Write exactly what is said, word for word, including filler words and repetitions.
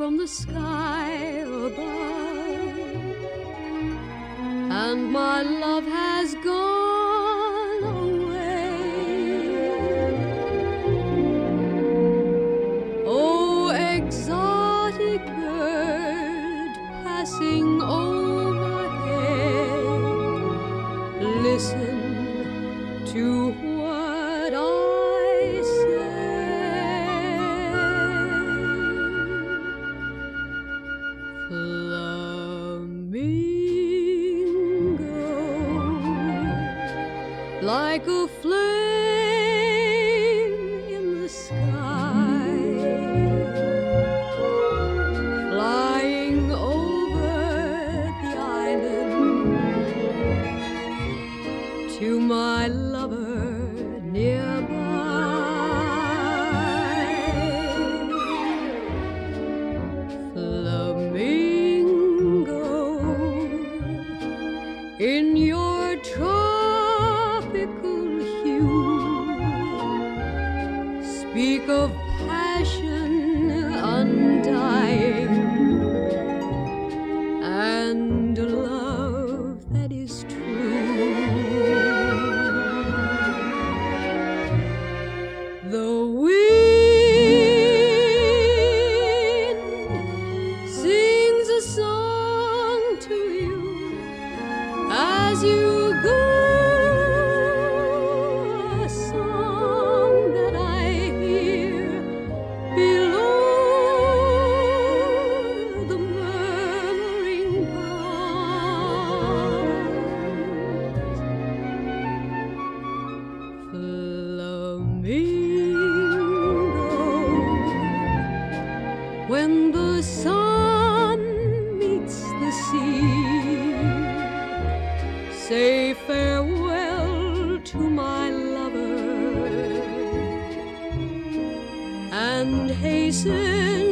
from the sky above, and my love has gone away. Oh, exotic bird passing overhead, listen to what I say. Flamingo, like a flame in the sky, flying over the island to my lover nearby. Flamingo, in your tropical hue, speak of passion undying and love that is true. The wind sings a song to you as you go, a song that I hear below the murmuring pond. Flamingo, when the sun meets the sea, say farewell to my lover and hasten